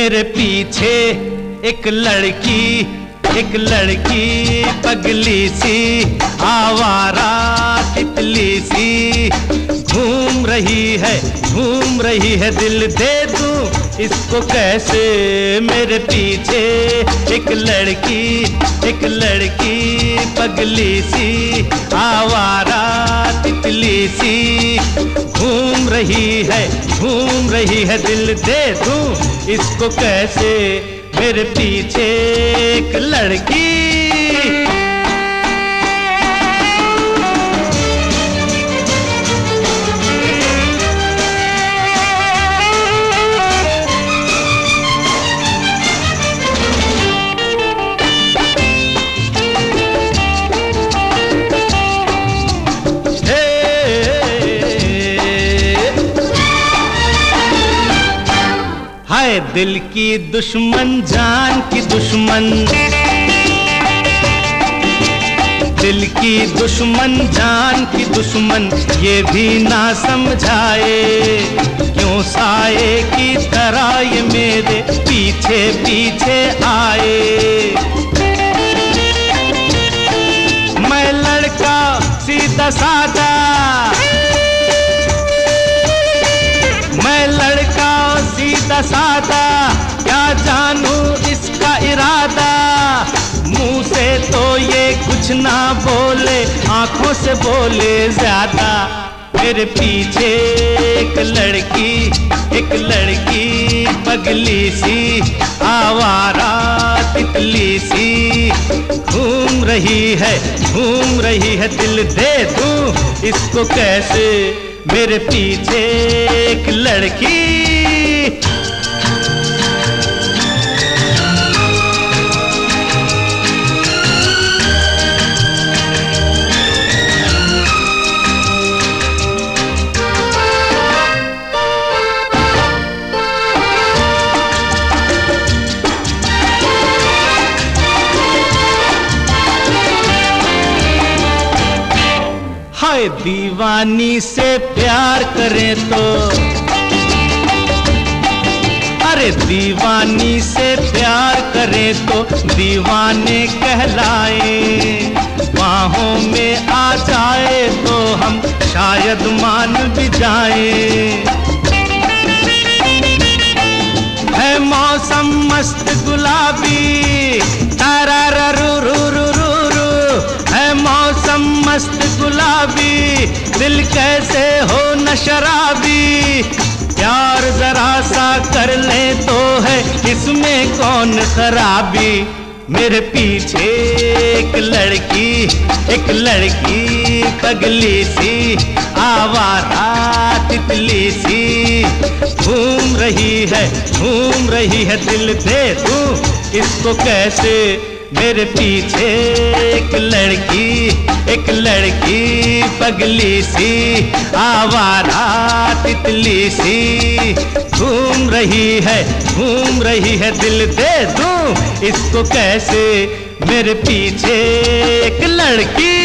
मेरे पीछे एक लड़की पगली सी आवारा तितली सी घूम रही है दिल दे दूं इसको कैसे। मेरे पीछे एक लड़की पगली सी आवारा तितली सी घूम रही है दिल दे दूं इसको कैसे। मेरे पीछे एक लड़की हाय दिल की दुश्मन जान की दुश्मन, दिल की दुश्मन जान की दुश्मन ये भी ना समझाए क्यों साए की तरह ये मेरे पीछे पीछे आए। मैं लड़का सीधा सादा, मैं लड़का सीधा सादा क्या जानूं इसका इरादा। मुंह से तो ये कुछ ना बोले आंखों से बोले ज्यादा। मेरे पीछे एक लड़की पगली सी आवारा तितली सी घूम रही है दिल दे दूं इसको कैसे। मेरे पीछे एक लड़की हाय दीवानी से प्यार करें तो, अरे दीवानी से प्यार करें तो दीवाने कहलाए। बाहों में आ जाए तो हम शायद मान भी जाए। है मौसम मस्त गुलाबी तारारूरूरूरू, है मौसम मस्त गुलाबी दिल कैसे हो न शराबी। प्यार जरा सा कर ले तो है इसमें कौन खराबी। मेरे पीछे एक लड़की पगली सी आवारा तितली सी घूम रही है दिल दे दूं इसको कैसे। मेरे पीछे एक लड़की पगली सी आवारा तितली सी घूम रही है दिल दे दूं इसको कैसे। मेरे पीछे एक लड़की